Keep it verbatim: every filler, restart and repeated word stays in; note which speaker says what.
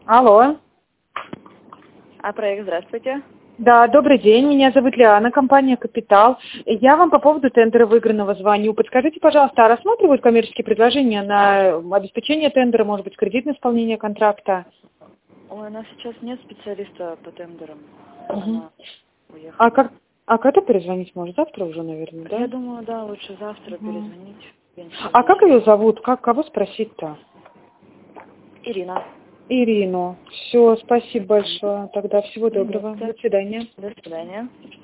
Speaker 1: Алло.
Speaker 2: А проект, здравствуйте.
Speaker 1: Да, добрый день. Меня зовут Лиана, компания «Капитал». Я вам по поводу тендера выигранного звоню. Подскажите, пожалуйста, а рассматривают коммерческие предложения на обеспечение тендера, может быть, кредитное исполнение контракта?
Speaker 2: Ой, у нас сейчас нет специалиста по тендерам.
Speaker 1: Угу.
Speaker 2: Она уехала.
Speaker 1: А как, а когда перезвонить может? Завтра уже, наверное, да?
Speaker 2: Я думаю, да, лучше завтра
Speaker 1: Угу.
Speaker 2: перезвонить.
Speaker 1: А как ее зовут? Как, кого спросить-то?
Speaker 2: Ирина.
Speaker 1: Ирину. Все, спасибо большое. Тогда всего доброго.
Speaker 2: До
Speaker 1: До свидания.
Speaker 2: свидания.